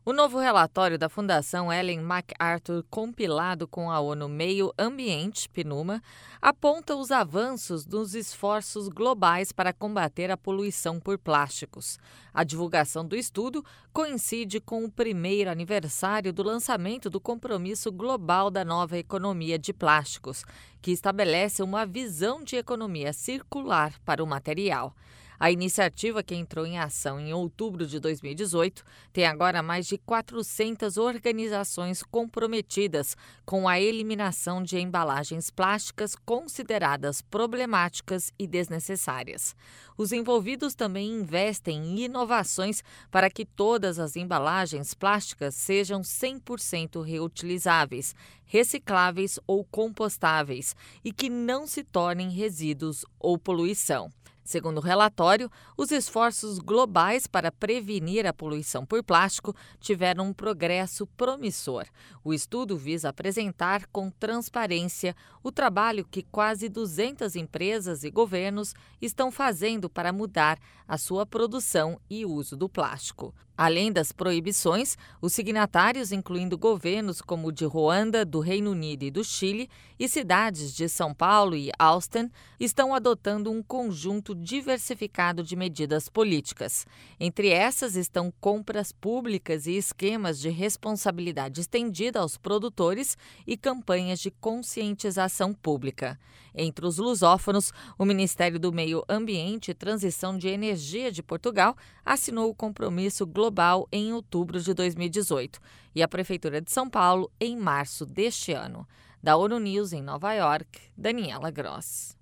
O novo relatório da Fundação Ellen MacArthur, compilado com a ONU Meio Ambiente, PNUMA, aponta os avanços dos esforços globais para combater a poluição por plásticos. A divulgação do estudo coincide com o primeiro aniversário do lançamento do Compromisso Global da Nova Economia de Plásticos, que estabelece uma visão de economia circular para o material. A iniciativa, que entrou em ação em outubro de 2018, tem agora mais de 400 organizações comprometidas com a eliminação de embalagens plásticas consideradas problemáticas e desnecessárias. Os envolvidos também investem em inovações para que todas as embalagens plásticas sejam 100% reutilizáveis, recicláveis ou compostáveis e que não se tornem resíduos ou poluição. Segundo o relatório, os esforços globais para prevenir a poluição por plástico tiveram um progresso promissor. O estudo visa apresentar com transparência o trabalho que quase 200 empresas e governos estão fazendo para mudar a sua produção e uso do plástico. Além das proibições, os signatários, incluindo governos como o de Ruanda, do Reino Unido e do Chile, e cidades de São Paulo e Austin, estão adotando um conjunto diversificado de medidas políticas. Entre essas estão compras públicas e esquemas de responsabilidade estendida aos produtores e campanhas de conscientização pública. Entre os lusófonos, o Ministério do Meio Ambiente e Transição de Energia de Portugal assinou o Compromisso Global em outubro de 2018 e a Prefeitura de São Paulo em março deste ano. Da ONU News em Nova York, Daniela Gross.